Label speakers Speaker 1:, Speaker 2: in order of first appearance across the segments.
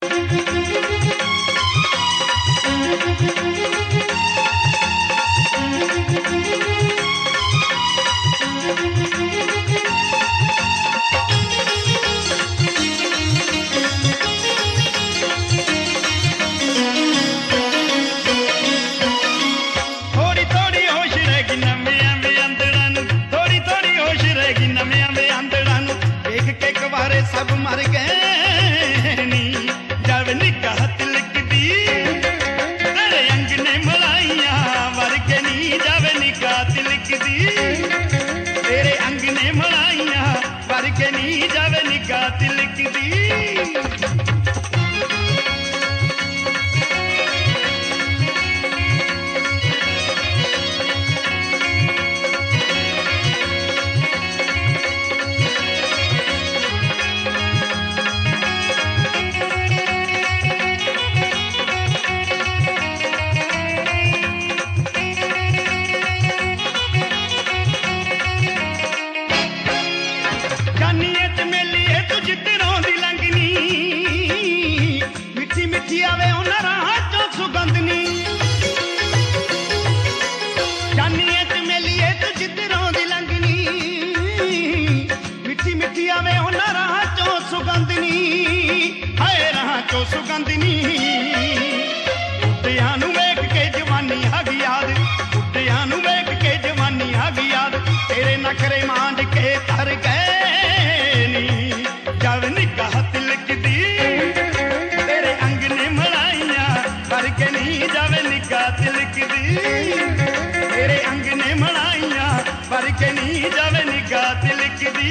Speaker 1: सब मर गए नी जब निगाह तिलकदी तेरे अंग ने मलाइया वर के नी जब निगाह तिलकदी तेरे अंग ने मलाइया वर के नी जब निगाह तिलकदी सुगंधनी बुढ़िया नू वेख के जवानी आ गई याद बुढ़िया नू वेख के जवानी आ गई याद तेरे नखरे मांझ के तर गए नी जब निगाह तिलकदी तेरे अंग ने मलाइया कर के नी जब निगाह तिलकदी तेरे अंग ने मलाइया कर के नी जब निगाह तिलकदी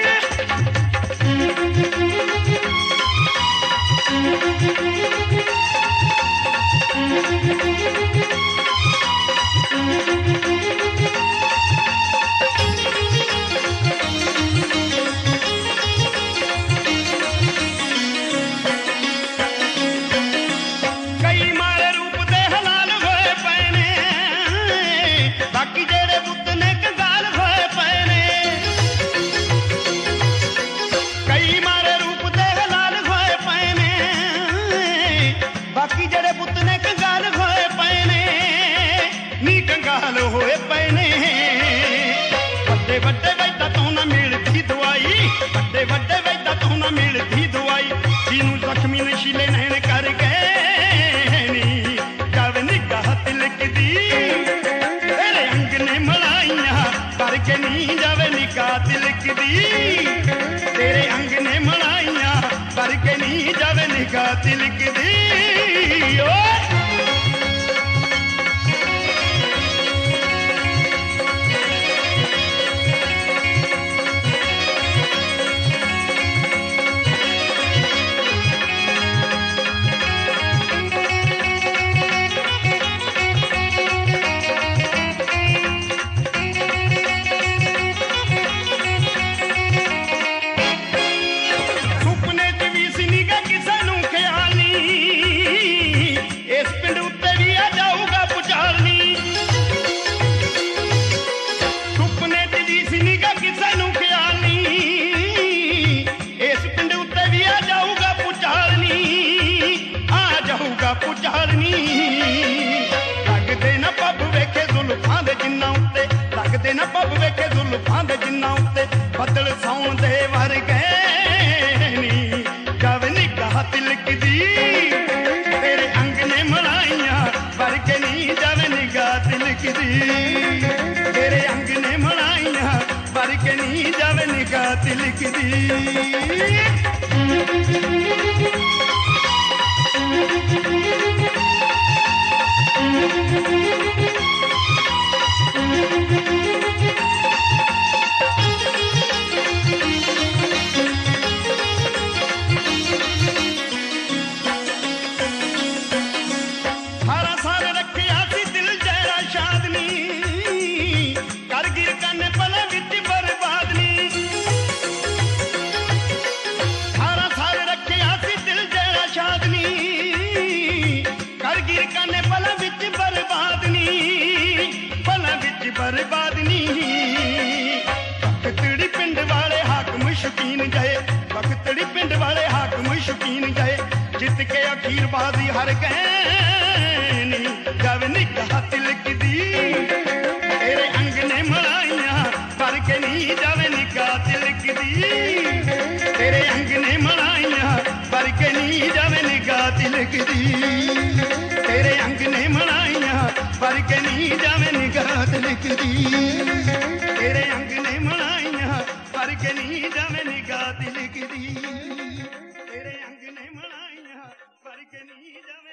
Speaker 1: होए पैने बड़े बड़े वैदा तो न मिलती दवाई बड़े बड़े वैदा तो न मिलती दवाई जिनू जख्मी नशीले नैन कर गए नी जब निगाह तिलकदी तेरे अंग ने मलाइया कर के नी जब निगाह तिलकदी तेरे अंग ने मलाइया कर के नी जब निगाह तिलकदी लगते न पब वेखे जुल्फां दे जिन्ना उत्ते लगते न पब वेखे जुल्फां दे जिन्ना उत्ते बदल सौन दे वर गए नी जब निगाह तिलकदी तेरे अंग ने मलाइया वर के नी जब निगाह तिलकदी तेरे अंग ने मलाइया वर के नी जब निगाह तिलकदी बर्बादनी बखतड़ी पिंड वाले हाकम शौकीन गए बखतड़ी पिंड वाले हाकम शौकीन गए जित ਜਿੱਤ ਕੇ ਅਖੀਰ ਬਾਜ਼ੀ ਹਾਰ ਗਏ ਨੀ ਜਾਵੇ ਨਿਗਾਹ ਤਿਲਕਦੀ ਤੇਰੇ ਅੰਗ ਨੇ ਮਲਾਈਆਂ ਪਰ ਕੇ ਨੀ ਜਾਵੇ ਨਿਗਾਹ ਤਿਲਕਦੀ ਤੇਰੇ ਅੰਗ ਨੇ ਮਲਾਈਆਂ ਪਰ ਕੇ ਨੀ ਜਾਵੇ ਨਿਗਾਹ ਤਿਲਕਦੀ ਤੇਰੇ ਅੰਗ ਨੇ ਮਲਾਈਆਂ ਪਰ ਕੇ ਨੀ ਜਾਵੇ ਨਿਗਾਹ ਤਿਲਕਦੀ ਤੇਰੇ ਅੰਗ ਨੇ ਮਲਾਈਆਂ ਪਰ ਕੇ ਨੀ ਜਾਵੇ ਨਿਗਾਹ ਤਿਲਕਦੀ ਤੇਰੇ ਅੰਗ ਨੇ ਮਲਾਈਆਂ ਪਰ ਕੇ ਨੀ ਜਾਵੇ